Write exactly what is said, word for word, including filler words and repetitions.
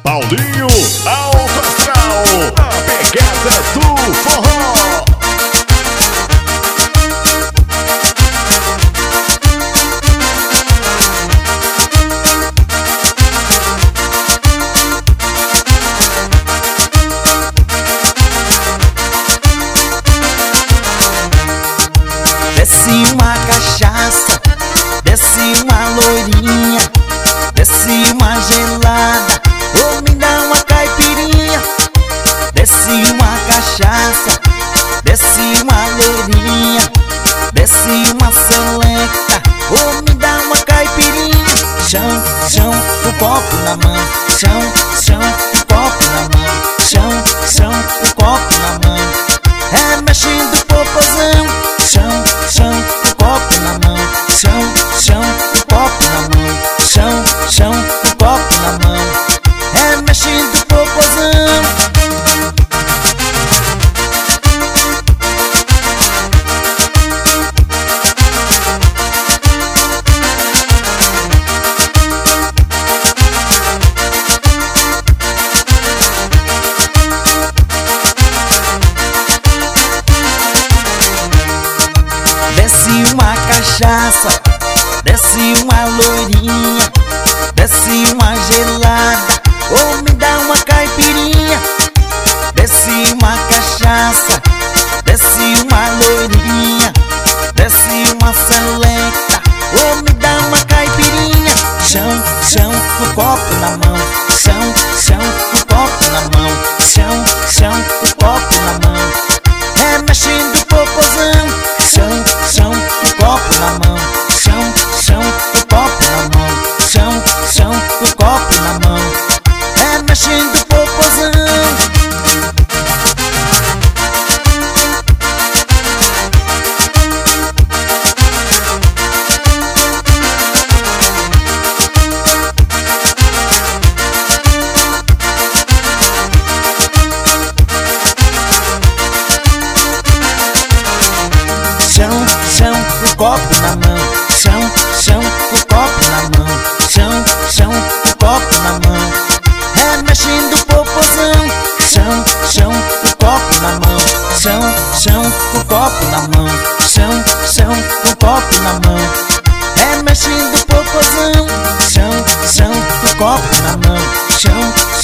Paulinho Alto Astral, a pegada do forró. Desce uma cachaça, desce uma loirinha, desce uma gelada, ou me dá uma caipirinha. Desce uma cachaça, desce uma loirinha, desce uma selecta, ou me dá uma caipirinha. Chão, chão, o copo na mão, chão, chão, o copo na mão, chão, chão, o copo na mão, é mexendo o popozão. Chão, chão, o copo na mão, chão, chão, o copo na mão, chão, chão, o copo na mão, é mexendo o popozão. Desce uma cachaça, desce uma loirinha, desce uma gelada, ou me dá uma caipirinha. Desce uma cachaça, desce uma loirinha, desce uma selecta, ou me dá uma caipirinha. Chão, chão, o copo na mão, chão, chão, o copo na mão, chão, chão, o copo na mão, é mexendo o popozão. Chão, chão, o copo na mão, chão, chão, o copo na mão, chão, chão, o copo na mão, é mexendo o popozão. Chão, chão, o copo na mão, chão, chão, o copo na mão, chão, chão, o copo na mão, é mexendo o popozão. Chão, chão, o copo na mão, chão, chão, o copo na mão, chão, chão, o copo na mão, é mexendo o popozão. Chão, chão, o copo na mão, chão,